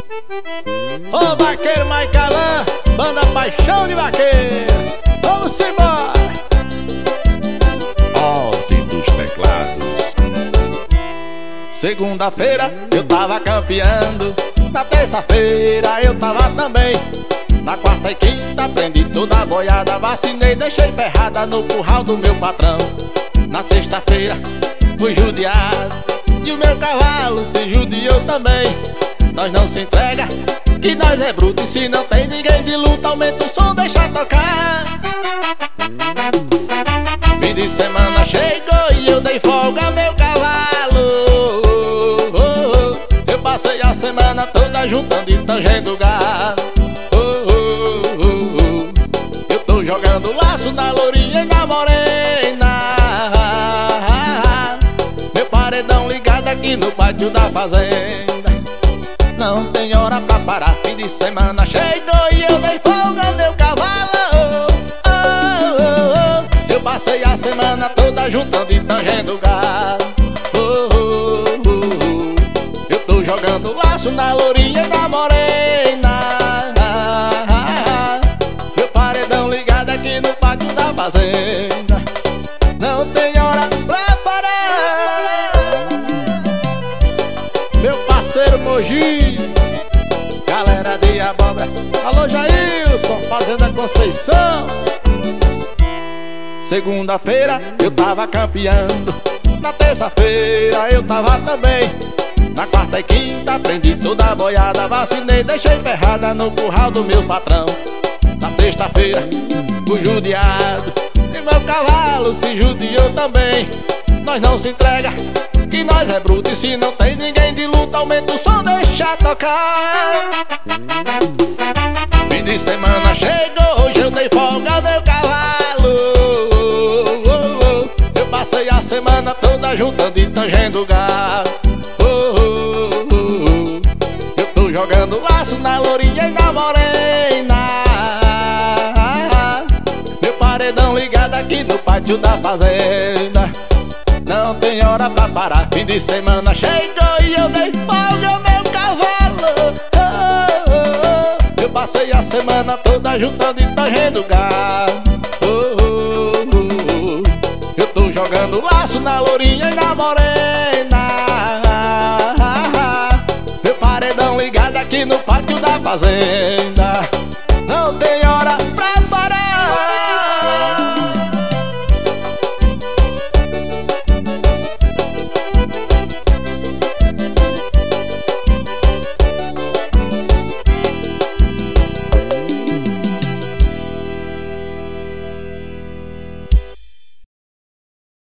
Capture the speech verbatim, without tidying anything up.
Ô vaqueiro Maicalã, banda Paixão de Vaqueiro, vamos embora! Ozzy dos teclados. Segunda-feira eu tava campeando, na terça-feira eu tava também. Na quarta e quinta prendi toda a boiada, vacinei, deixei ferrada no curral do meu patrão. Na sexta-feira fui judiado e o meu cavalo se judiou também. Nós não se entrega, que nós é bruto, e se não tem ninguém de luta, aumenta o som, deixa tocar. Fim de semana chegou e eu dei folga ao meu cavalo. Eu passei a semana toda juntando e tangendo gado. Eu tô jogando laço na lourinha e na morena. Meu paredão ligado aqui no pátio da fazenda. Não tem hora pra parar, fim de semana chegou e eu dei folga ao meu cavalo. Oh, oh, oh. Eu passei a semana toda juntando e tangendo gado. Oh, oh, oh. Eu tô jogando laço na lourinha e na morena. Meu paredão ligado aqui no pátio da fazenda. Não tem hora pra parar. Meu parceiro Mogi, galera de Abóbora, alô Jailson, Fazenda Conceição. Segunda-feira eu tava campeando, na terça-feira eu tava também. Na quarta e quinta prendi toda a boiada, vacinei, deixei ferrada no curral do meu patrão. Na sexta-feira fui judiado e meu cavalo se judiou também. Nós não se entrega, que nós é bruto, e se não tem ninguém de luta, aumenta o som, deixa tocar. Fim de semana chegou, hoje eu dei folga ao meu cavalo. Eu passei a semana toda juntando e tangendo gado. Eu tô jogando laço na lourinha e na morena. Meu paredão ligado aqui no pátio da fazenda. Não tem hora pra parar, fim de semana chegou e eu dei folga ao meu cavalo. Oh, oh, oh. Eu passei a semana toda juntando e tangendo gado. Oh, oh, oh. Eu tô jogando laço na lourinha e na morena. Meu paredão ligado aqui no pátio da fazenda.